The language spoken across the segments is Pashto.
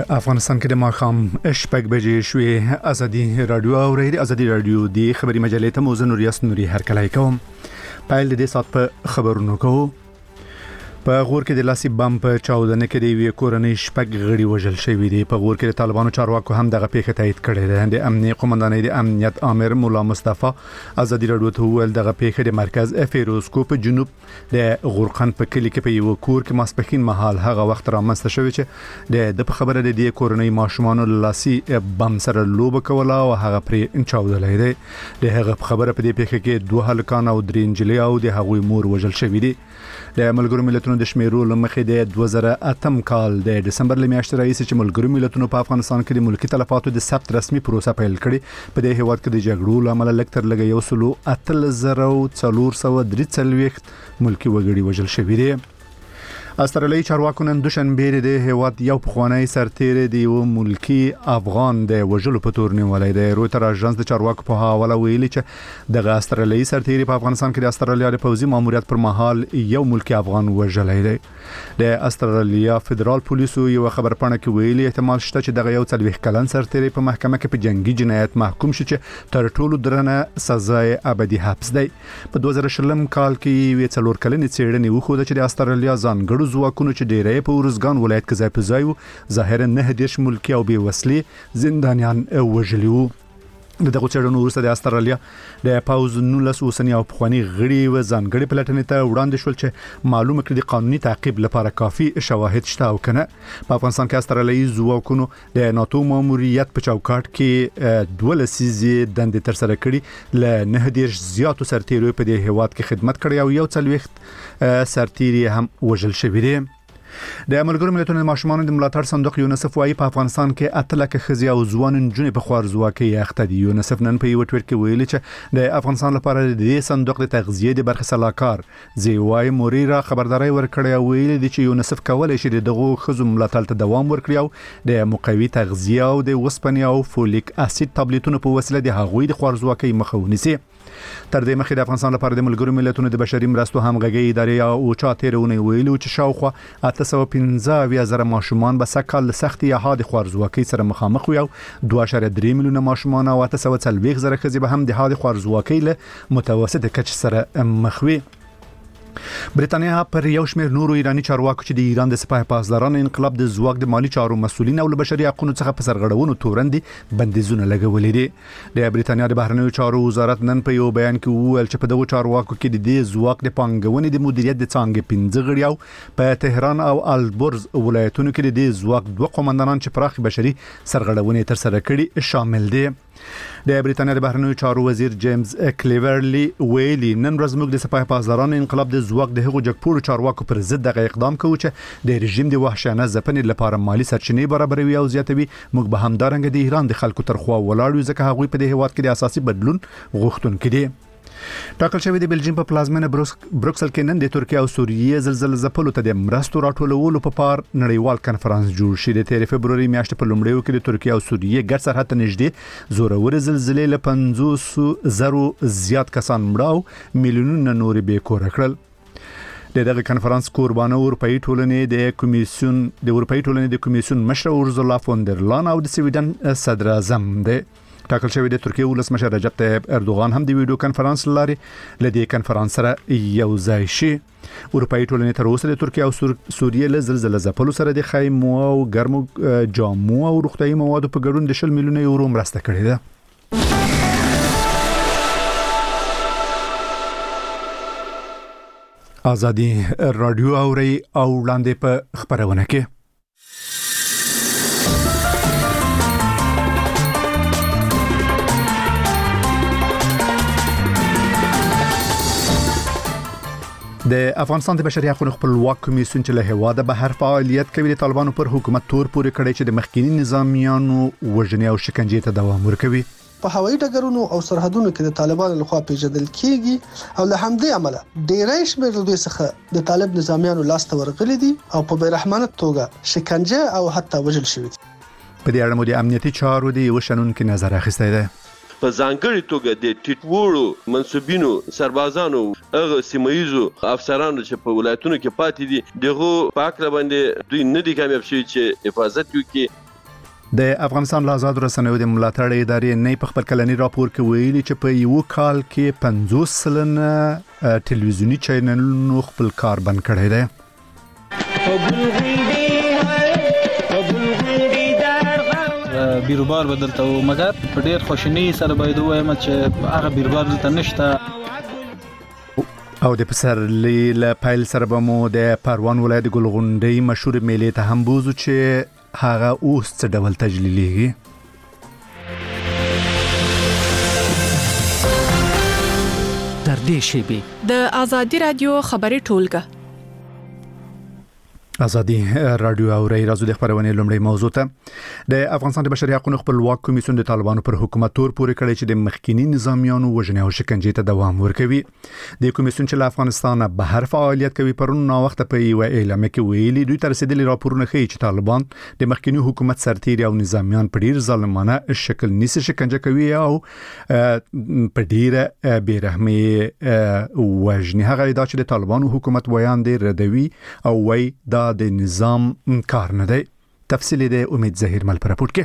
افغانستان کې د ماښام شپږ بجې شوې. ازادي رادیو اورېدي. ازادي رادیو د خبري مجلې ته موزه نوري هرکلای کوم. پایل د سات په خبرونو کوو. په غور کې د لاسي بم په چاودنه کې د وی کورنۍ شپږ غړي وژل شوی دي. په غور کې د طالبانو چارواکو هم دغه پیښه تایید کړې ده. د امنیت قومندانۍ د امنیت امر مولا مصطفی ازادي رادیو ته ویل دغه پیښه د مرکز فیروزکو په جنوب د غورقن په کلی کې په یو کور کې ماسپخین مهال هغه وخت رامنځته شوی چې د خبره د کورنۍ ماشومان لاسي بم سره لوبه کوله او هغه پرې چاودلې ده. د هغه خبره په دې پیښه کې دوه هلکان او درې نجلۍ او د هغوی مور وژل شوی دي. د ملګرو ملتونو د شمیرو لمخې د 2008 کال د دسمبر لمیاشتې راځي چې ملګرو ملتونو په افغانستان کې د ملکی تلفاتو د ثبت رسمي پروسه پیل کړې. په دې هیواد کې د جګړو لامل لکتر لګي 1,443 ملکی وګړي وژل شوي دي. استرالیایي چارواکو نن دوشنبه د هیواد یو پخوانی سرتیری دی یو ملکی افغان د وژلو په تور نیولای دی. رویتر اژانس د چارواکو په حواله ویلي چې د استرالیایي سرتیری په افغانستان کې د استرالیا د پوځي ماموریت پر مهال یو ملکی افغان وژلای دی. د استرالیا فدرال پولیسو یو خبرپاڼه کې ویلي احتمال شته چې دغه یو 40 کلن سرتیری په محکمه کې په جنگي جنایت محکوم شي چې تر ټولو درنه سزا ابدي حبس دی. په 2020 کال کې یو 4 کلنې څېړنې وښوده چې د استرالیا ځانګړو ځواکونو چې ډیری په ورزګان ولایت کې ځای په ځای وو ظاهرا 9 ملکی او بې وسلې زندانیان وژلي وو. دغه څېړنو وروسته د استرالیا د پاوز 19 اوسنی او پخوانی غړي و ځانګړي پلټنې ته وړاندې شول چې معلومه کړي د قانوني تعقیب لپاره کافي شواهد شته او کنه. په افغانستان کې استرالیایي ځواکونو د ناتو ماموریت په چوکاټ کې 12 لسیزې دندې تر سره کړي ل 9 زیاتو سرتیرو په دې هیواد کې خدمت کړي او یو 40 سرتیري هم وژل شوی دي. د ملګرو ملتونو د ماشومانو د ملاتړ صندوق یونیسف وايي په افغانستان کې 8 لک ښځې او ځوان نجونې په خوارزواکۍ اخته دي. یونیسف نن په یو ټویټ کې ویلي چې د افغانستان لپاره د دې صندوق د تغذیه د برخې صلاحکار زیوای موریرا خبرداري ورکړې او ویلي دي چې یونیسف کولای شي دغه ښځو ملاتړ ته دوام ورکړي او د مقوي تغذیه او د وسپنې او فولیک اسید ټابلیټونو په وسیله د هغوی د خوارزواکۍ مخه ونیسي. تر دې مخکې د افغانستان لپاره د ملګرو ملتونو د بشري مرستو همغږي ادارې او چاتیرونه ویلي چې شاوخوا 815,000 ماشومان به سکهال سختي یا حاد خوارزواکۍ سره مخامخ وي او 2.3 میلیونه ماشومان او 840,000 ښځې به هم د حاد خوارزواکۍ له متوسطه کچ سره مخ وي. برېټانیا پر یو شمېر نورو ایرانی چارواکو چې د ایران د سپاه پاسداران انقلاب د ځواک د مالی چارو مسولین او بشري حقوقو څخه په سرغړونو تورندې بندیزونه لګولې دي. د برېټانیا د بهرنیو چارو وزارت نن په یو بیان کې وویل چې په دغه چارواکو کې د دې ځواک د پانګونې د مدیریت د څانګې 15 غړي او په تهران او البرز ولایتونو کې د دې ځواک دوه قومندانان چې پراخ بشري سرغړونې تر سره کړي شامل دي. د برېټانیا د بهرنیو چارو وزیر جیمز کلیورلی ویلي نن ورځ موږ د سپاه پاسداران انقلاب د ځواک د هغو جګپوړو چارواکو پر ضد دغه اقدام کوو چې د رژیم د وحشیانه ځپنې لپاره مالی سرچینې برابروي او زیاتوي. موږ به همدارنګه د ایران د خلکو تر خوا ولاړ یو ځکه هغوی په دې هیواد کې د اساسي بدلون غوښتونکي دي. ټاکل شوی د بلجیم په پلازمینه بروکسل کې نن د ترکیه او سوریې زلزلې ځپلو ته د مرستو راټولولو په پار نړیوال کنفرانس جوړ شي. د 13 فبرवरी میاشتې په لومړیو کې د ترکیه او سوریې ګډ سرحد ته نږدې زورور زلزلې له 500,000 زیات کسان مړه او میلیونونه نور بې کوره کړل. دغه کنفرانس قربانو اروپאי ټولنې د اروپאי ټولنې د کمیسیون مشر اورزولا فون در لان او د سویډن صدر اعظم دی. ټاکل شوی د ترکیه ولسمشر رجب طیب اردوغان هم د ویډیو کنفرانس لاري لدې کنفرانس سره یو ځای شي. اروپאי ټولنې تر اوسه د ترکیه او سوریې له زلزلې ځپلو سره د خیمو او ګرمو جامو او روغتیايي موادو په ګډون د 10 میلیونه یورو مرسته کړې ده. ازادي رادیو اوري او وړاندې په خبرونه کې د افغانستان د بشري حقوقو خپلواک کمیسیون چې له هواده بهر فعالیت کوي د طالبانو پر حکومت تور پورې کړی چې د مخکینی نظامیانو وژنې او شکنجې ته دوام ورکوي. په هوایي ډګرونو او سرحدونو کې د طالبانو لخوا پیژندل کیږي او له همدې عمله ډیری شمېر دوی څخه د طالب نظامیانو لاس ته ورغلي دي او په بیرحمانه توګه شکنجه او حتی وژل شوي دي. په دې اړه مو د امنیتي چارو د یو شنونکو نظر اخیستی دی. په ځانګړي توګه د ټیټوړو منسوبینو سربازانو هغه سیمایزو افسرانو چې په ولایتونو کې پاتې دي دغه پاک را باندې دوی نه دي کامیاب شوي چې حفاظت وکړي د افغانستان له آزاد رسنیو د ملاتړ ادارې نه په خپل کلنی راپور کې ویلي چې په یو کال کې 50% ټلویزیونی چینلونو خپل کار بند کړی دی. بیروبار بدلته و مګر په ډیر خوشنی سره باید وایم چې هغه بیروبار دلته نشته. او د پسرلی له پیل سره به مو د پروان ولایت ګلغونډۍ مشهور میلې ته هم بوزو چې هغه اوس څه ډول تجلیلیږي. در دې شیبې د آزادي رادیو خبري ټولګه ازادي رادیو او راځو د خبرونې لومړی موضوع ته. د افغانستان د بشري حقوقو خپلواک کمیسیون د طالبانو پر حکومت تور پورې کړی چې د مخکینی نظامیانو وژنې او شکنجې ته دوام ورکوي. د کمیسیون چې له افغانستان بهر فعالیت کوي پرون نو وخت په یو اعلان کې ویلي دوی تر رسیدلي راپورونه ښیي چې طالبان د مخکینی حکومت سرتیري او نظامیان په ډیر ظالمانه شکل نیسي شکنجه کوي او په ډیر بیرحمي وژنې. هغه دا چې د طالبانو حکومت ویان دی ردوي او وای دا د نظام کار نه دی. تفصیل د امید ظهیر مل پر راپور کې.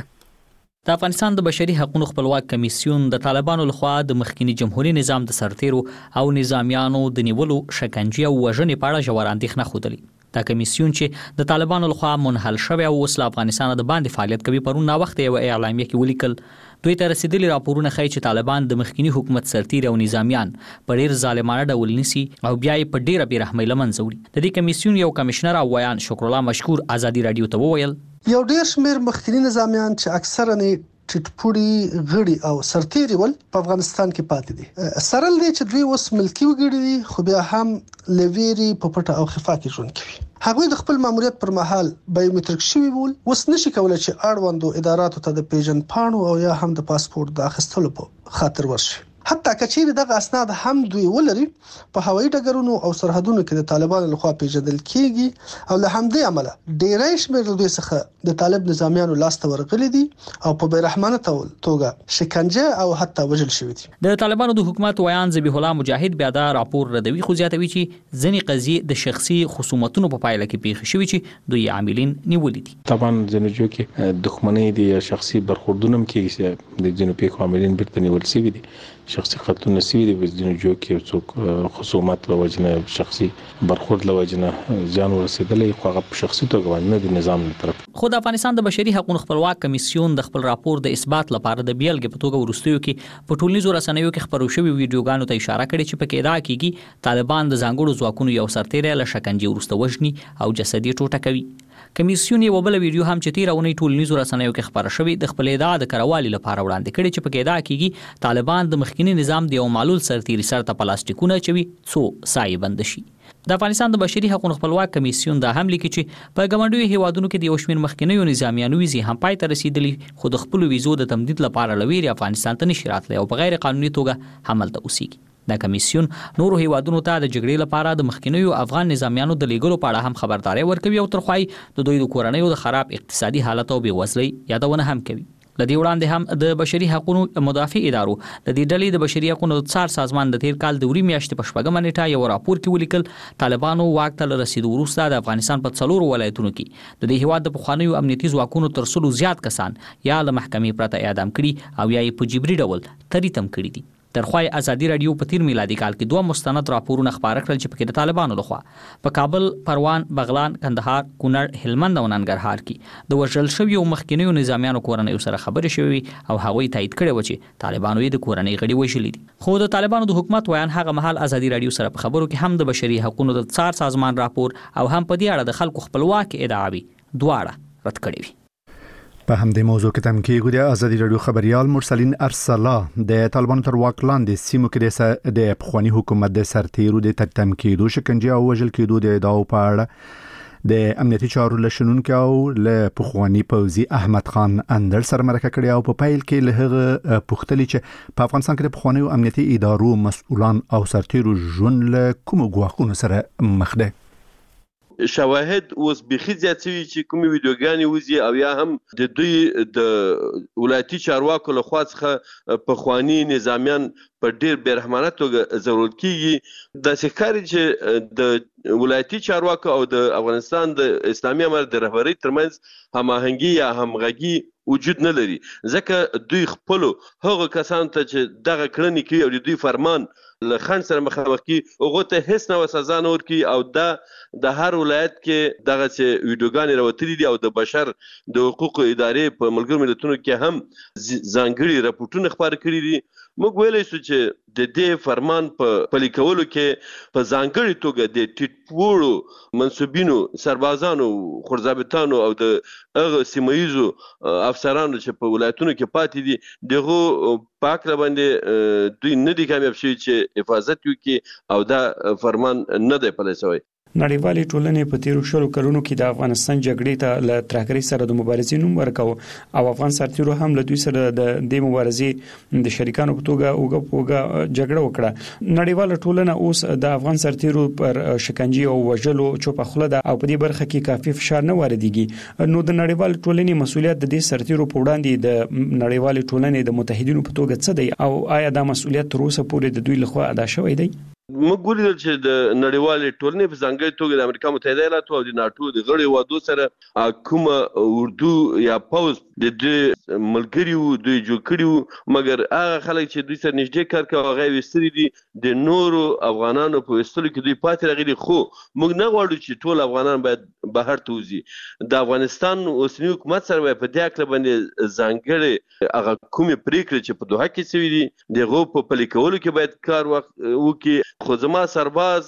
د افغانستان د بشري حقوقو خپلواک کمیسیون د طالبانو لخوا د مخکینی جمهوریت نظام د سرتیرو او نظامیانو د نیولو شکنجې او وژنې په اړه ژور اندېښنه خوده. دا کمیسیون چې د طالبانو لخوا منحل شوی او وسله افغانستان د باندې فعالیت کوي پرون نا وخت یو اعلامیه کې ولیکل دوی ته رسیدلي راپورونه ښیي چې طالبان د مخکینی حکومت سرتیري او نظامیان په ډیر ظالمانه ډول نیسي او بیا یې په ډیره بیرحمۍ له منځه وړي. د دې کمیسیون یو کمشنر او ویان شکر الله مشکور آزادي رادیو ته وویل یو ډیر شمیر مخکینی نظامیان چې اکثرا ټټپوړي غړي او سرتیري ول په افغانستان کې پاتې دي. سرل دي چې دوی اوس ملکی وګړي دي خو بیا هم لویری په پټه او خفا کې ژوند کوي. هغوی د خپل ماموریت پر مهال بایومټریک شوی ول اوس نشي کولای چې اړوندو اداراتو ته د پیژن پاڼو او یا هم د پاسپورت د اخیستلو په خاطر ورشي. حتی کچېر دغه اسناد هم دوی ولري په هوایي ډګرونو او سرحدونو کې د طالبانو لخوا پیژندل کیږي او له همدې عمله ډېرای شمېر دوی څخه د طالب نظامیانو لاسته ورغلي دي او په بیرحمانه توګه شکنجه او حتی وژل شوي دي. د طالبانو د حکومت ویان ذبیح الله مجاهد بیا دا راپور ردوي خو زیاتوي چې ځینې قضیې د شخصي خصومتونو په پایله کې پیښې شوي چې دوی عاملین نیولي دي. طبعا ځینې جو کې دښمنۍ دي یا شخصي برخوردونه هم کېږي چې د ځینو پیښو عاملین بیرته نیول شوي دي. شخصي خطونه سوي دي په ځینو جو کې څوک خصومت له وجنه شخصي برخورد له وجنه ځان ورسېدلې خو هغه په شخصي توګه باندې د نظام له طرف. خو د افغانستان د بشري حقوقو خپلواک کمیسیون د خپل راپور د اثبات لپاره د بیلګې په توګه ورستیو کې په ټولنیزو رسنیو کې خبرو شوی ویډیوګانو ته اشاره کړې چې پکې ادعا کیږي طالبان د ځانګړو ځواکونو یو سرتیری له شکنجې وروسته وژني او جسدي ټوټه کوي. کمیسیون یو بل ویډیو هم چې تیرونه ټولنیزو رسنیو کې خبره شوې د خپل ادعا د کروالي لپاره وړاندې کړي چې پکې ادعا کیږي طالبان د مخکینی نظام د یو معلول سرتیری سره ته پلاستیکونه چوي څو سایه بند شي. د افغانستان د بشري حقوقو خپلواک کمیسیون دا هم لیکي چې په ګمنډوي هیوادونو کې د یو شمېر مخکینیو نظامیانو ویزې هم پای ته رسیدلي خو د خپل ویزو د تمدید لپاره لویری افغانستان ته نشي راتلی او په غیر قانوني توګه حملته اوسېږي. دا کمیسیون نورو هیوادونو ته د جګړې لپاره د مخکینیو افغان نظامیانو د لیګلو په اړه هم خبرداري ورکوي او ترخوای د دوی د کورنیو د خراب اقتصادي حالت او بېوزلۍ یادونه هم کوي. لدی وړاندې هم د بشري حقوقو مدافع ادارو د دې ډلې د بشري حقوقو څار سازمان د تیر کال د وری میاشتې په شپږمه نیټه یو راپور کې ولیکل طالبانو واک ته رسیدو وروسته د افغانستان په څلورو ولایتونو کې د دې هیواد د پخوانیو امنیتي ځواکونو تر څلو زیات کسان یا له محکمې پرته اعدام کړي او یا یې په جبري ډول تریتم کړي دي. ترخوای ازادي رادیو په تیر میلادي کال کې دوه مستند راپورونه خبره کړل چې پکې د طالبانو لخوا په کابل، پروان، بغلان، کندهار، کونړ، هلمند او ننګرهار کې د وژل شویو مخکینیو نظامیانو کورنیو سره خبرې شوې او هغوی تایید کړي و چې طالبانو یې د کورنۍ غړي وژلي دي. خو د طالبانو د حکومت ویان هغه مهال ازادي رادیو سره په خبرو کې هم د بشري حقوقو د څار سازمان راپور او هم په دې اړه د خلکو خپلواک ادعاوي دواړه رد کړي وي. په همدې موضوع کې تم کېږي د آزادي رادیو خبريال مرسلین ارسلا د طالبانو تر واک لاندې سیمو کې د پخوانی حکومت د سرتیرو د تم کېدو شکنجه او وژل کېدو د ادعاو په اړه د امنیتي چارو لشنونکو او له پخوانی پوځي احمد خان اندر سره مرکه کړې او په پیل کې له هغه پوښتنې چې په افغانستان کې د پخوانی امنیتي ادارو مسؤلان او سرتیرو ژوند له کوم ګواښونو سره مخ دي. شواهد اوس بخي زیات شوي چې کومې ویډیوګانې وځي او یا هم د دوی د ولایتي چارواکو له خوا څخه پخواني نظامیان په ډېر بېرحمانه توګه ضرورت کېږي. داسې ښکاري چې د ولایتي چارواکو او د افغانستان د اسلامي امارت د رهبرۍ ترمنځ هماهنګي یا همغږي وجود نه لري ځکه دوی خپل هغه کسان ته چې دغه کړنې کوي او دوی فرمان له خان سره مخامخ کی هغه ته هیڅ نو سزا نه ورکي او د هر ولایت کې دغه چې ویډیوګانې راوتلي دي او د بشر د حقوقو ادارې په ملګرو ملتونو کې هم ځانګړي راپورټونه خبر کړي دي موږ ویلی شو چې د دې فرمان په پلي کولو کې په ځانګړي توګه د ټیټپوړو منصوبینو سربازانو خورځابطانو او د هغه سیمایزو افسرانو چې په ولایتونو کې پاتې دي دغه پاک را باندې دوی نه دي کامیاب شوي چې حفاظت وکړي او دا فرمان نه دی پلی شوی نړیوالې ټولنې په تیرو شلو کلونو کې د افغانستان جګړې ته له ترهګرۍ سره د مبارزې نوم ورکاو او افغان سرتیرو هم له دوی سره د دې مبارزې د شریکانو په توګه اوګه جګړه وکړه نړیواله ټولنه اوس د افغان سرتیرو پر شکنجې او وژلو چوپه خوله ده او په دې برخه کې کافي فشار نه واردېږي نو د نړیوال ټولنې مسؤلیت د دې سرتیرو په وړاندې د نړیوال ټولنې د متحدینو په توګه څه دی او آیا دا مسؤلیت تر اوسه پورې د دوی لخوا ادا شوی دی موږ ولیدل چې د نړیوالې ټولنې په ځانګړي توګه د امریکا متحده ایالاتو او د ناتو د غړي هیوادو سره کومه اردو یا پوز د دې ملګریو دوی جوړ کړیو مګر هغه خلک چې دوی سره نږدې کار کوي هغه وستري دي د نورو افغانانو په وستلو کې دوی پاتې راغلي خو موږ نه غواړو چې ټول افغانان باید بهر ته وځي د افغانستان اوسنی حکومت سره په دې اړه باندې ځانګړي هغه کومې پریکړې چې په دوحه کې شوي دي دغه په پلي کولو کې باید کار وکړي خو زما سرباز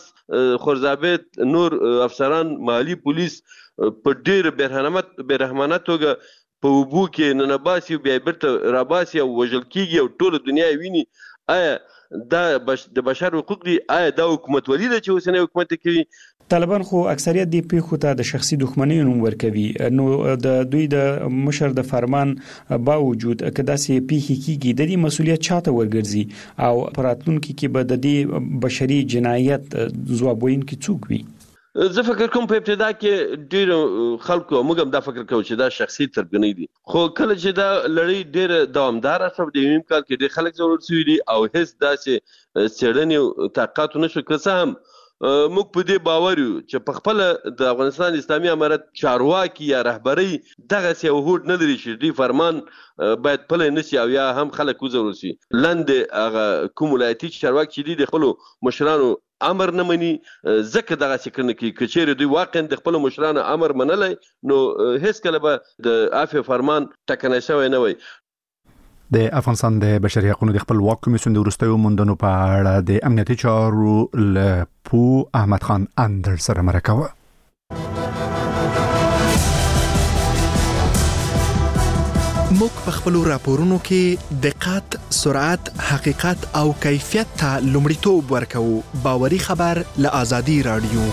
خورځابط نور افسران مالی پولیس په ډېر برحمانه توګه په وبو کې ننباسي بیا بیرته راباسي او وژل کیږي او ټول دنیا ویني آیا دا د بشر حقوق دي آیا دا حکومت ولې چې اوسنی حکومت کوي طالبان خو اکثریت دی پیښو ته د شخصي دښمنۍ نوم ورکوي نو د دوی د مشر د فرمان باوجود کدا سي پیښې کیږي د دې مسولیت چاته ورګرځي او پراتلونکو کې به د دې بشري جنایت ځوابوین کې څوک وي زه فکر کوم په ابتدا کې ډیر خلکو موږ هم دا فکر کوو چې دا شخصي ترګنۍ دي خو کله چې دا لړۍ ډیر دوامدار شوه د یویم کال کې ډیر خلک ضرورت شوي دي او هیڅ داسې څېړنې طاقت نشو کړی هم موږ په دې باور یو چې په خپل د افغانستان اسلامي امارت چارواکي یا رهبري دغه څه وهود نه لري چې دی فرمان باید پلی نشي او یا هم خلک وزرو شي لاندې هغه کوم ولایتي چارواکي چې دی د خپل مشرانو امر نه مني ځکه دغه څه کړنه کوي کچېره دوی واقعا د خپل مشرانو امر منلای نو هیڅ کله به د عفو فرمان ټکنه شوی نه وي د افغانستان د بشري حقوقو د خپلواک کمیسیون د وروستیو موندنو په اړه د امنیتي چارو لپو احمد خان اندر سره مرکه موږ په خپل راپورونو کې دقت، سرعت، حقیقت او کیفیت ته لومړیتوب ورکوو. باوري خبر له آزادي رادیو.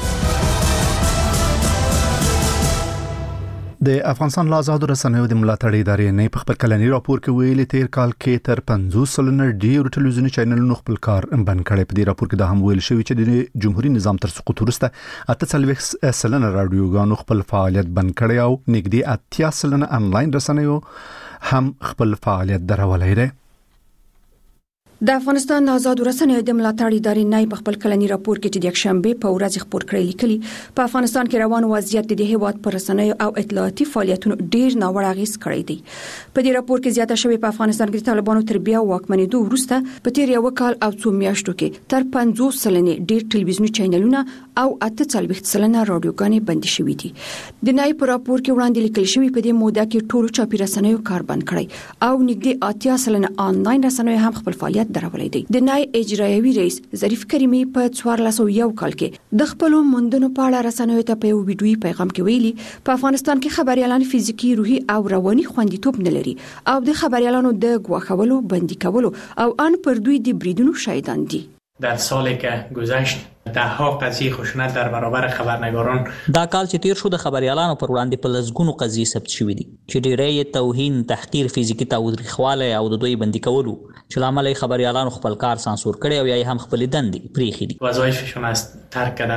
د افغانستان آزادو رسنیو د ملاتړ ادارې نه په خپل کلنی راپور کې ویلي تیر کال کې تر 50 ډیر ټلویزیونی چینلونو خپل کار بند کړي. په دې راپور کې دا هم ویل شوی چې د جمهوریت نظام تر سقوط وروسته 48% رادیوګانو خپل فعالیت بند کړي او نږدې 80% انلاین رسنیو هم خپل فعالیت درولای دي. د افغانستان آزاد رسنیو د ملاتړ ادارې نه په خپل کلنی راپور کې چې د یکشنبه په ورځ خبر کړی لیکلي په افغانستان کې روان وضعیت د هیواد پر رسنیو او اطلاعاتي فعالیتونو ډیر ناوړه اغیز کړی دی. په دې راپور کې زیاته شوی په افغانستان کې طالبانو تربیه او واکمنېدو وروسته په تیر یو کال او څو میاشتو کې تر 50% ډیر ټلویزیونی چینلونه او 48% رادیوګانې بند شوې دي. د نای په راپور کې وړاندې لیکل شوی په دې موده کې ټولو چاپی رسنیو کار بند کړی او نږدې 80% آنلاین رسنیو هم خپل فعالیت درولای دي. د نای اجرایوي رئیس ظریف کریمی په 1401 کال کې د خپل موندنو په اړه رسنیو ته په ویډیوي پیغام کې ویلي په افغانستان کې خبريالان فزیکی، روحي او رواني خوندیتوب نه لري او د خبريالانو د غواخولو، بندي کولو او ان پر دوی د بریدونو شاهدان دي. در سالی که گذشت دهها قضیه خشونت در برابر خبرنگاران دا کال چې تیر شو د خبريالانو پر وړاندې په لزګونو قضیې ثبت شوې دي چې ډېرې توهین، تحقیر، فزیکی تاوتریخواله او د دوی بندي کولو چې لامل خبريالانو خپل کار سانسور کړي او یا هم خپل دندې پریخي دي. وظایفشون است ترک کردن.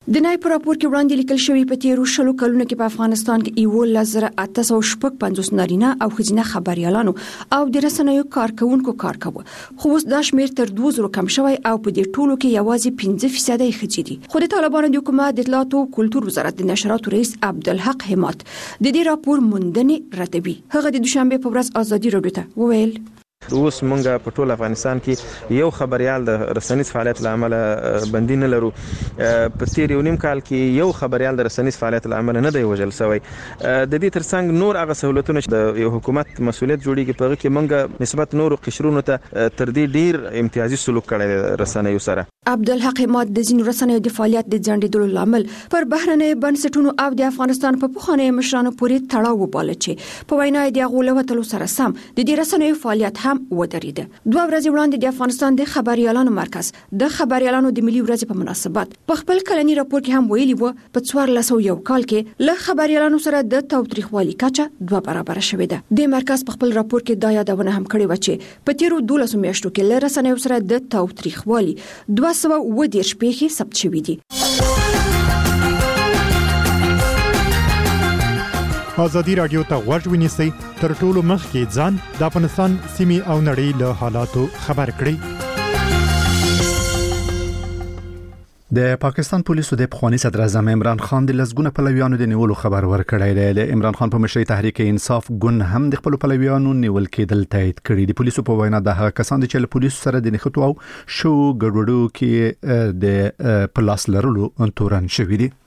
د نای په راپور کې وړاندې لیکل شوی په تیرو شلو کلونو کې په افغانستان کې 1,850 نارینه او ښځینه خبريالانو او د رسنیو کارکونکو کار کاوه، خو اوس دا شمیر تر 2000 کم شوی او په دې ټولو کې یوازې 5% ښځې دي. خو د طالبانو د حکومت د اطلاعات او کلتور وزارت د نشراتو رئیس عبدالحق حماد د دې راپور موندنې ردوي. هغه د دوشنبه په ورځ ازادي راډیو ته وویل اوس مونږ په ټول افغانستان کې یو خبريال د رسنیز فعالیت لامل بندي نه لرو. په تیر یو نیم کال کې یو خبريال د رسنیز فعالیت لامل نه دی وژل شوی. د دې ترڅنګ نور هغه سہولتونه چې د یو حکومت مسولیت جوړیږي په کې مونږ نسبت نور قشرونو ته تر دې ډیر امتیازي سلوک کړی رسنیو سره. عبدالحق حماد د ځینو رسنیو د فعالیت د ځنډېدلو لامل پر بهرنۍ بنسټونو او د افغانستان په پخوانیو مشرانو پورې تړاو وباله چې په وینا د غولوتلو سره سم د دې رسنیو فعالیت هم ودرېده. 2 ورځې وړاندې د افغانستان د خبريالانو مرکز د خبريالانو د ملي ورځې په مناسبت په خپل کلنی راپور کې هم ویلي و په 1401 کال کې له خبريالانو سره د تاوتریخوالي کچه 2 برابر شوې ده. د مرکز په خپل راپور کې دا یادونه هم کړې و چې په تیرو 12 میاشتو کې له رسنیو سره د تاوتریخوالي 210 پیښې ثبت شوې دي. ازادي رادیو ته غوږ ونیسئ تر ټولو مخکې ځان د افغانستان سیمې او نړۍ له حالاتو خبر کړئ. د پاکستان پولیسو د پخوانی صدر اعظم عمران خان د لزګونه پلویانو د نیولو خبر ورکړی دی. د عمران خان په مشرۍ تحریک انصاف ګوند هم د خپل پلویانو نیول کېدل تایید کړي. د پولیسو په وینا د هغه کسان چې له پولیسو سره د نښتو او شو ګډوډو کې د پلاس لرلو تورن شوی دي.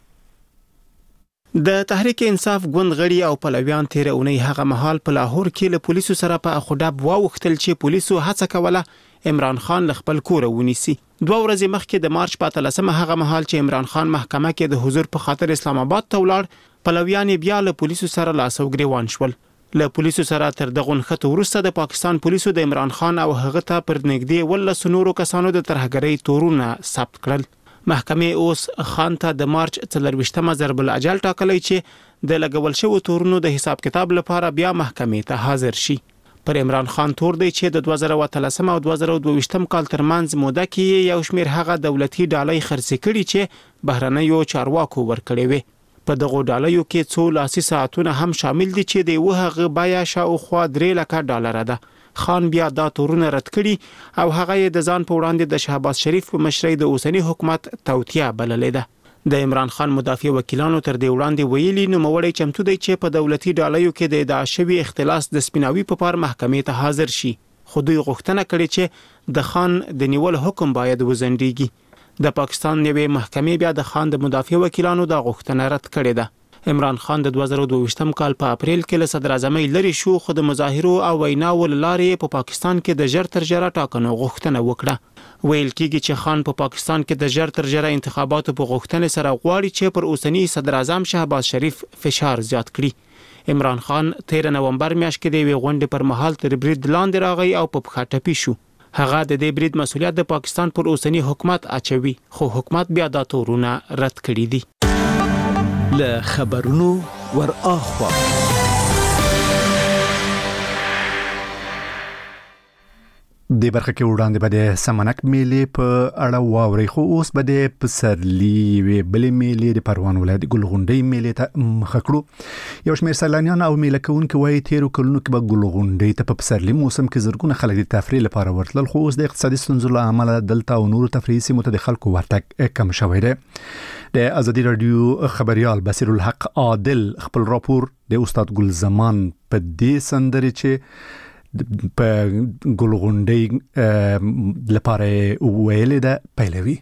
د تحریک انصاف ګوند غړي او پلویان تیر اونۍ هغه مهال په لاهور کې له پولیسو سره په اخوډاب واوختل چې پولیسو هڅه کوله عمران خان له خپل کور ونیسي. 2 ورځې مخکې د مارچ په 13 هغه مهال چې عمران خان محکمه کې د حضور په خاطر اسلام آباد ته ولاړ، پلویان بیا له پولیسو سره لاس او ګریوان شول. له پولیسو سره تر دغه نښته وروسته د پاکستان پولیسو د عمران خان او هغه ته پر نږدې 19 نورو کسانو د ترهګرۍ تورونه ثبت کړل. محکمې اوس خان ته د مارچ 24 ضرب الاجل ټاکلی چې د لګول شوو تورونو د حساب کتاب لپاره بیا محکمې ته حاضر شي. پر عمران خان تور دی چې د 2013 او 2022 کال ترمنځ موده کې یو شمیر هغه دولتي ډالۍ خرڅ کړي چې بهرنیو چارواکو ورکړي وي. په دغه ډالۍ کې څو لاسي ساعتونه هم شامل دي چې د وهغه بیا شاوخوا 3 لک ډالر ده. خان بیا دا تورونه رد کړي او هغه د ځان په وړاندې د شهباز شریف په مشرۍ د اوسنی حکومت توطیه بللې ده. د عمران خان مدافع وکیلانو تر دې وړاندې ویلي نوموړی چمتو دی چې په دولتي ډالایو کې د ادعا شوی اختلاس د سپیناوي په پار محکمې ته حاضر شي. خو دوی غوښتنه کړې چې د خان د نیول حکم باید وزندېږي. د پاکستان نیوي محکمې بیا د خان د مدافع وکیلانو د غوښتنه رد کړې ده. عمران خان د 2022 کال په اپریل کې له صدر اعظم لري شو، خو د مظاهرو او ویناو لارې په پاکستان کې د ژر تر ژره ټاکنو غوښتنه وکړه. ویل کېږي چې خان په پاکستان کې د ژر تر ژره انتخاباتو په غوښتنې سره غواړي چې پر اوسنی صدر اعظم شهباز شریف فشار زیات کړي. عمران خان 13 نومبر میاشت کې د وی غونډې پر مهال تر برید لاندې راغی او په پخا ټپي شو. هغه د دې برید مسولیت د پاکستان پر اوسنی حکومت اچوي، خو حکومت بیا دا تورونه رد کړي دي. له خبرونو ور اخوا د برخه کې وړاندې به د سمنک میلې په اړه واوري، خو اوس به د پسرلی وی بلې میلې د پروان ولایت ګلغونډۍ میلې ته مخ کړو. یو شمېر سیلانیان او میله کوونکي وایي تیرو کلونو کې به ګلغونډۍ ته په پسرلی موسم کې زرګونه خلک د تفریح لپاره ورتلل، خو اوس د اقتصادي ستونزو له امله دلته او نورو تفریحي سیمو ته د خلکو ورتګ کم شوی دی. د ازادي رادیو خبريال بصیر الحق عادل خپل راپور د استاد ګل زمان په دې سندرې چې په ګلغونډۍ لپاره ویلې ده پیلوي.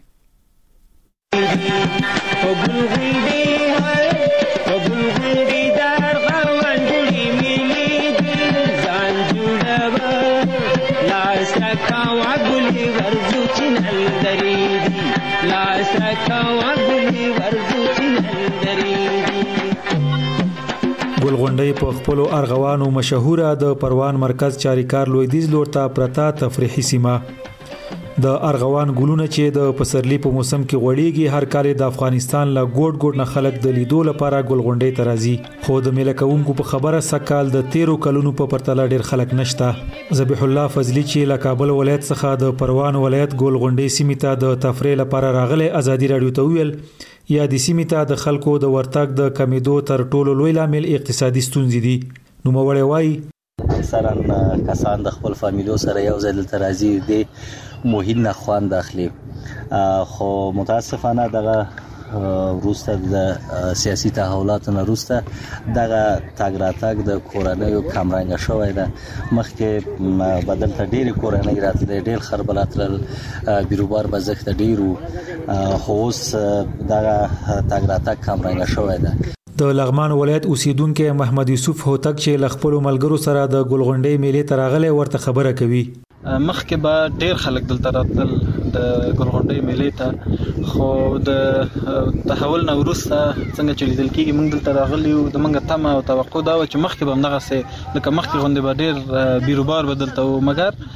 ګلغونډۍ په خپل ارغوانو مشهوره د پروان مرکز چاریکار لویدیځ لور ته پرتا تفریحي سیمه. د ارغوان ګلونه چې د پسرلی په موسم کې غوړیږي هر کال د افغانستان له ګوټ نه خلک د لیدو لپاره ګلغونډۍ ته راځي، خو د میله کوونکو په خبره سکال د 13 کلونو په پرتله ډیر خلک نشته. ذبیح الله فضلی چې له کابل ولایت څخه د پروان ولایت ګلغونډۍ سیمې ته د تفریح لپاره راغلی ازادي رادیو ته ویل یا د سیمې ته د خلکو د ورتګ د کمیدو تر ټولو لوی لامل اقتصادي ستونزې دي. نو موري وایي اکثرا کسان د خپل فامیلو سره یو ځای دلته راځي د موهین نه خوان داخلي، خو متاسفانه دغه وروسته د سیاسي تحولاتو نه وروسته دغه تاګ راتګ د کورنیو کمرنګ شوی ده. مخکې بدل ته ډېری کورنۍ راتلې، ډېر خربلاتل بیروبار بزخت ډېرو، خو اوس دغه تاګ راتګ کمرنګ شوی ده. د لغمان ولایت اوسیدونکو محمد یوسف هوتک چې لخپل ملګرو سره د ګلغونډۍ میلې ته راغلی ورته خبره کوي. مخکې به ډیر خلک دلته راتل د ګلغونډۍ میلې ته، خو د تحول نه وروسته څنګه چې لیدل کېږي موږ دلته راغلي یو، د موږ تمه او توقع دا وه چې مخکې به همدغسې لکه مخکې غوندې به ډېر بیروبار به دلته و، مګر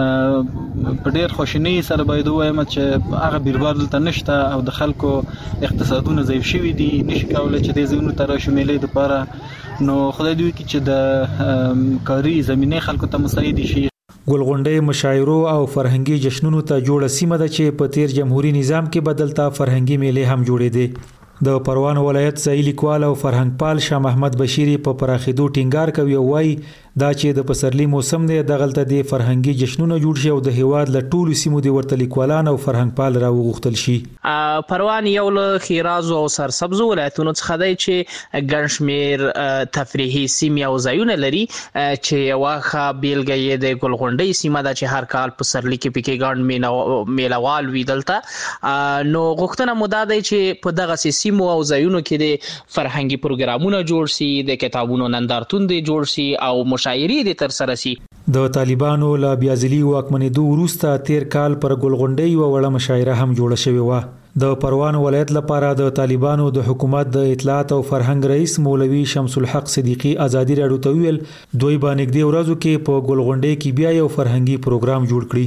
په ډېر خواشینۍ سره باید ووایم چې هغه بیروبار دلته نشته او د خلکو اقتصادونه ضعیف شوي دي، نشي کولی چې دې ځایونو ته راشي میلې دپاره. نو خدای دې وکړي چې د کاري زمینې خلکو ته مساعدې شي. ګلغونډۍ مشاعرو او فرهنګي جشنونو ته جوړه سیمه ده چې په تیر جمهوریت نظام کې بدلته فرهنګي میلې هم جوړېدې. د پروان ولایت ځایي لیکوال او فرهنګ پال شاه محمد بشیری په پراخېدو ټینګار کوي او وایي دا چې د پسرلي موسم دی دغلته د فرهنګي جشنونو جوړ شي او د هیواد له ټولو سیمو د ورته لیکوالان او فرهنګ پال راوغوښتل شي. پروان یو له خیرازو او سرسبزو ولایتونو څخه دی چې ګڼ شمېر تفریحي سیمې او ځایونه لري، چې یوه ښه بیلګه یې د ګلغونډۍ سیمه ده چې هر کال پسرلي کې پکې ګڼ میلهوال وي دلته. نو غوښتنه مو دا دی چې په دغسې سیمو او ځایونو کې د فرهنګي پروګرامونه جوړ شي، د کتابونو نندارتون دی جوړ شي او مشاعرې دې تر سره شي. د طالبانو له بیازلي واکمنېدو وروسته تیر کال پر ګلغونډۍ یوه وړه مشاعره هم جوړه شوې وه. د پروان ولایت لپاره د طالبانو د حکومت د اطلاعات او فرهنګ رئیس مولوي شمس الحق صدیقي ازادي راډیو ته ویل دوی به نږدې ورځو کې په ګلغونډۍ کې بیا یو فرهنګي پروګرام جوړ کړي.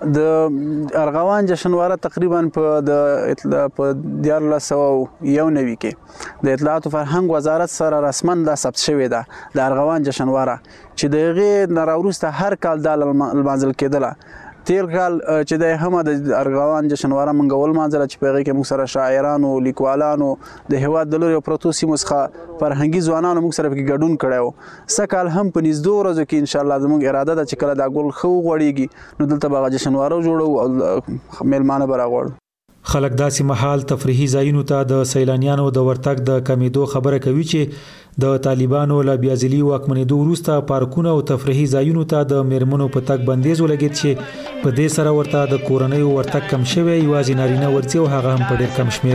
د ارغوان جشنواره تقریبا په 1991 کې د اطلاعات او فرهنګ وزارت سره رسما دا ثبت شوې ده د ارغوان جشنواره، چې د هغې نه راوروسته هر کال دا لمانځل کېدله. تیر کال چې د هم د ارغوان جشنواره موږ ولمانځله چې په هغې کې موږ سره شاعرانو، لیکوالانو، د هېواد د لوري او پرتو سیمو څخه فرهنګي ځوانانو موږ سره پکې ګډون کړی و. سږ کال هم په نږدې ورځو کې انشاءالله زموږ اراده ده چې کله دا ګل ښه وغوړېږي نو دلته به هغه جشنواره جوړو او میلمانه به راغواړو. خلک داسې مهال تفریحي ځایونو ته د سیلانیانو د ورتګ د کمیدو خبره کوي چې د طالبانو له بیازلي واکمنېدو وروسته پارکونه او تفریحي ځایونو ته د میرمنو په تګ بندیز ولګېد چې په دې سره ورته د کورنیو ورتګ کم شوی، یوازې نارینه ورځي او هغه هم په ډېر کم شمېر.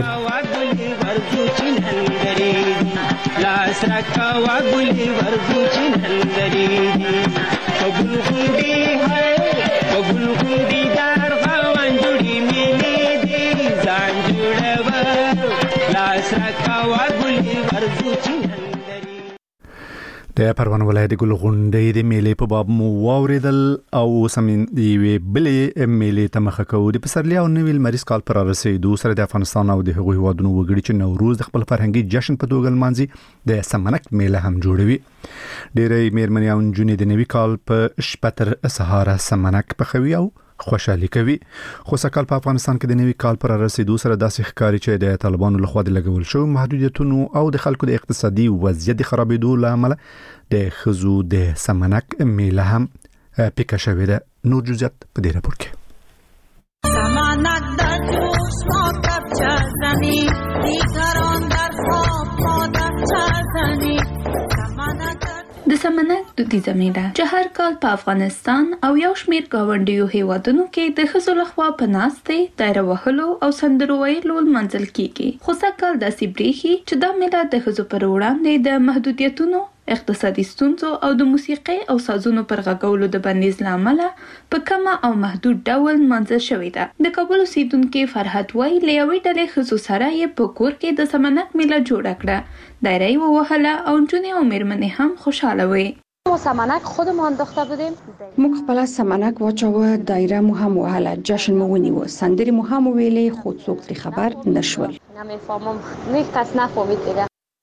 د پروان ولایت ګلغونډۍ د میلې په باب مو واوریدل او سمین دی بلې میلې ته مخه کوو. د پسرلي او نوې لمریز کال پر رسیدو سره د افغانستان او د هغوی هیوادونو وګړي چې نوروز د خپل فرهنګي جشن په توګه لمانځي د سمنک میله هم جوړوي. ډېرې میرمنې او نجونې د نوي کال په شپه تر سهاره سمنک پخوي او خوشحالي کوي. خو سږ کال په افغانستان کې د نوي کال پر رسیدو سره داسې ښکاري چې د طالبانو لخوا د لګول شویو محدودیتونو او د خلکو د اقتصادي وضعیت د خرابېدو له امله د ښځو د سمنک میله هم پیکه شوې ده. نور جزئیات په دې راپور کې. سمنک د جوش موقف چزنی دیگران در خواب مادر چزنی د سمنک دودیزه میله چې هر کال په افغانستان او یو شمېر ګاونډیو هیوادونو کې د ښځو لخوا په ناستې، دایره وهلو او سندرو ویلو لمانځل کیږي. خو سږ کال داسې برېښي چې دا میله د ښځو پر وړاندې د محدودیتونو، اقتصادي ستونزو او د موسیقۍ او سازونو پر غږولو د بندیز له امله په کمه او محدود ډول لمانځل شوې ده. د کابل اوسیدونکي فرحت وایي له یوې ډلې ښځو سره یې په کور کې د سمنک میله جوړه کړه. دایره یې ووهله او نجونې او میرمنې هم خوشحاله وې. ما سمنک خودمون انداخته بودیم. موږ خپل سمنک واچوه، دایره مو هم وهله، جشن مو ونیو، سندرې مو هم ویلې، خو څوک ترې خبر نشول. نمیفهمم، هیچ کس نفهمید دیگه.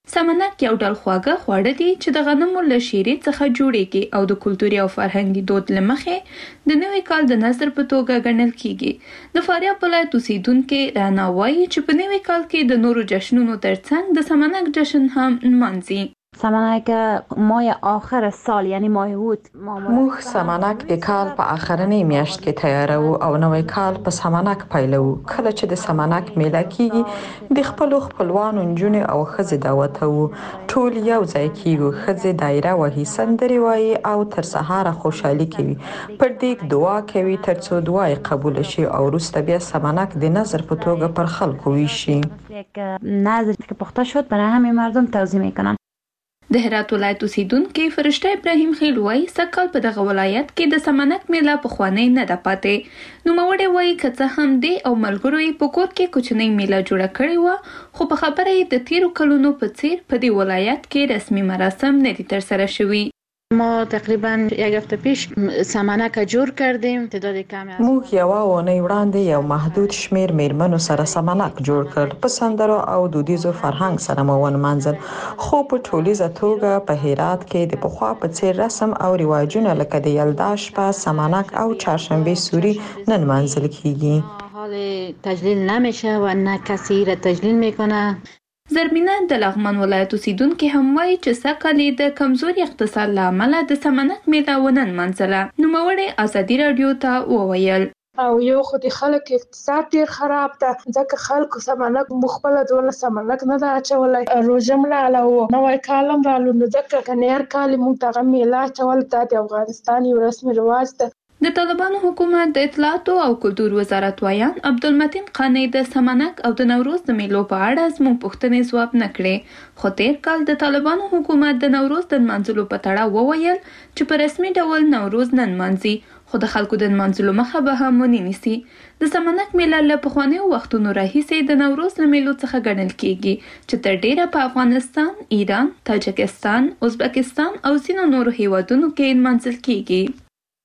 سمنک یو ډول خواږه خواړه دي چې د غنمو له شیرې څخه جوړیږي او د کلتوري او فرهنګي دود له مخې د نوي کال د نظر په توګه ګڼل کیږي. د فاریاب ولایت اوسیدونکو رانا وایي چې په نوي کال کې د نورو جشنونو ترڅنګ د سمنک جشن هم نمانځي. سمنک ماه آخر سال یعنی ماه اوت موږ سمنک د کال په آخرنۍ میاشت کې تیارو او نوی کال په سمنک پیلو. کله چې د سمنک میله کیږي د خپلوانو نجونې او ښځې دعوت وو، ټول یو ځای کیږو، ښځې دایره وهي، سندرې وایي او تر سهاره خوشحالي کوي، پر دیګ دعا کوي ترڅو دعای قبول شي او وروسته بیا سمنک د نظر په توګه پر خلکو ویشي. یک نظر که پخته شد برای همه مردم توزیع میکنن. د هرات ولایت اوسیدونکو فرشته ابراهیم خیل وایي سږ په دغه ولایت کې د سمنک میله پخوانۍ نه ده پاتې. نوموړی وایي که څه هم دی او ملګرو یې په کور کې کوچنۍ میله جوړه کړې وه، خو په خبره یې د تیرو کلونو په څیر په دې ولایت کې رسمي مراسم نه دي ترسره شوي. ما تقریبا یک هفته پیش سمنک جور کردیم. تعداد کمی موږ یو اونۍ وړاندې یو محدود شمیر میرمنو سره سمنک جوړ کړ، په سندرو او دودیزو فرهنګ سره مو ونمانځل، خو په ټولیزه توګه په هرات کې د پخوا په څیر رسم او رواجونه لکه د یلدا شپه، سمنک او چهارشنبه سوری نه نمانځل کیږي. حال تجلیل نمیشه و نه کسی را تجلیل میکنه. زرمینه د لغمان ولایت اوسیدونکو هم وایي چې سږکال د کمزوري اقتصاد له امله د سمنک میله ونه نمانځله. نوموړی ازادي راډیو ته وویل او یو خو د خلک اقتصاد ډیر خراب ده، ځکه خلکو سمنک مخبل دونه سمنک نه ده اچولای. روژه مړاله و، نوی کالم رالو، نو ځکه کنه هر کال موږ دغه میله اچول دا د افغانستان یو رسمي رواج ده. د طالبانو حکومت د اطلاعاتو او کلتور وزارت وایان عبدالمتین قانی د سمنک او د نوروز د میلو په اړه زموږ پوښتنې ځواب نه کړې، خو تیر کال د طالبانو حکومت د نوروز د نمانځلو په تړاو وویل چې په رسمي ډول نوروز نه نمانځي، خو د خلکو د نمانځلو مخه به هم ونې نیسي. د سمنک میله له پخوانیو وختونو راهیسې د نوروز له میلو څخه ګڼل کیږي چې تر ډیره په افغانستان، ایران، تاجکستان، ازبکستان او ځینو نورو هیوادونو کې نمانځل کیږي.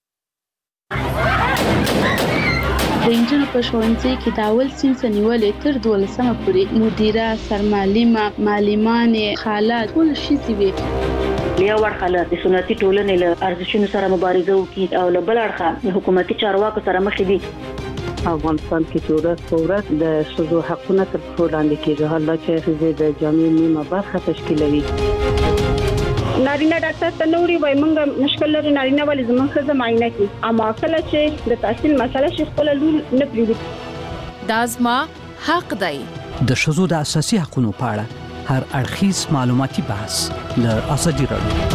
د انجنونو په ښوونځي کې د اول صنف نیولې تر 12مه پورې مدیره، سرمعلمه، معلمانې، خاله ټول ښځې وي. یو اړخه د سنتي ټولنې له ارزښتونو سره مبارزه وکړي او له بل اړخه حکومتي چارواکو سره مخ دي. افغانستان کې چې ورځ په ورځ د ښځو حقونه تر پښو لاندې کېږي، حالا چې ښځې د جامعې نیمه برخه تشکیلوي. نارینه ډاکټر ته نوړي وای مونږ مشکل لري، نارینه ولې زموږ ښځه معاینه کوي، اما کله چې د تحصیل مسله شي خپل لور نه پریږدي. دا زما حق دی. د ښځو د اساسي حقوقو په اړه هر اړخیز معلوماتي بحث له ازادي راډیو.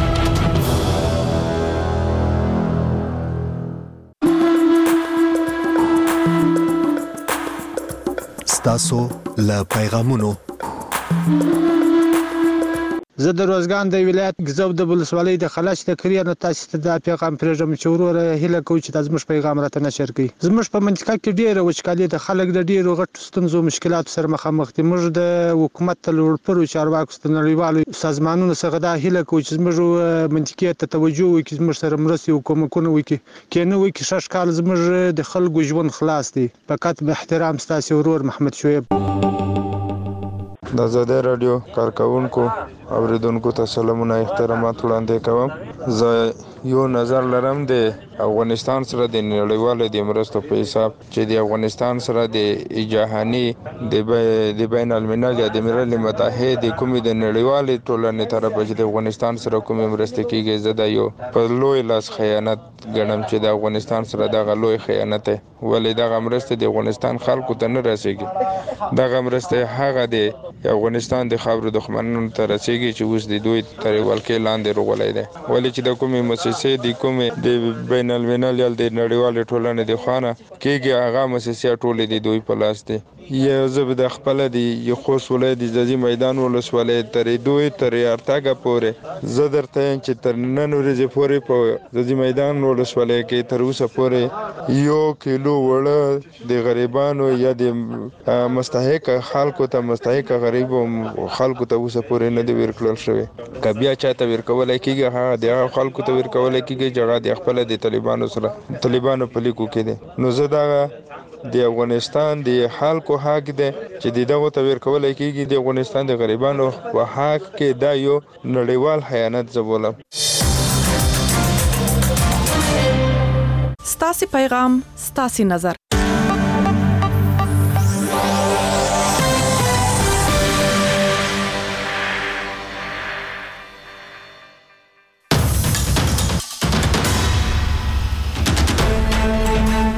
ستاسو له پیغامونو زه د روزګان د ولایت ګزو د ولسوالۍ د خلاص د کریانو تاسو ته د پیغام پرېږم چې وروره هیله کوم چې د زموږ پیغام راته نشر کړي. زموږ په منطقه کې ډېر وچکالي د خلک د ډېرو غټو ستونزو مشکلاتو سره مخامخ دي. موږ د حکومت ته لوړپوړو چارواکو ته نړیوالو سازمانونو څخه دا هیله کوو چې زموږ منطقې ته توجه وکړي، زموږ سره مرستې او کومکونه وکړي، کینه وکړي شش کال زموږ د خلکو ژوند خلاص دی. فقط به احترام ستاسو ورور محمد شعیب. د آزادي رادیو کارکونکو اوریدونکو ته سلامونه احترامات وړاندې کوم. زه یو نظر لرم د افغانستان سره د نړیوالو د مرستو په حساب چې د افغانستان سره د جهاني د بین المللي د ملل متحد کوم د نړیوالو ټولنې طرف چې د افغانستان سره کوم مرستې کیږي، زه د یو په لوی لاس خیانت ګڼم چې د افغانستان سره دغه لوی خیانت دی. ولې دغه مرستې د افغانستان خلکو ته نه رسیږي، دغه مرستې هغه د افغانستان د خاورو دښمنانو ته رسیږي چې اوس د دوی تر ولکې لاندې راغلی دی. ولې چې د کومې مؤسسې د کومې د بین المللي د نړیوالې ټولنې د خوانه کېږي، هغه مؤسسې ټولې د دوی په لاس دي. یو زه د خپل د خوست ولایت د ځاځي میدان ولسوالۍ ترې دوی تر ارتګه پورې زه درته یم چې تر نن ورځې پورې په ځاځي میدان ولسوالۍ کې تر اوسه پورې 1 کیلو وړه د غریبانو یا د مستحق خلکو ته مستحق غریب خلکو ته اوسه پورې نه دی ورکړل شوی. که بیا چاته ورکولای کېږي هغه د خلکو ته ورکولای کېږي چې هغه د خپل د طالبانو سره طالبانو په لیکو کې دي. نو زه دا د افغانستان د خلکو حق دی چې دغه تغیر کولای کیږي. د افغانستان د غریبانو په حق کې دا یو نړیوال خیانت زبولم. ستاسو پیغام ستاسو نظر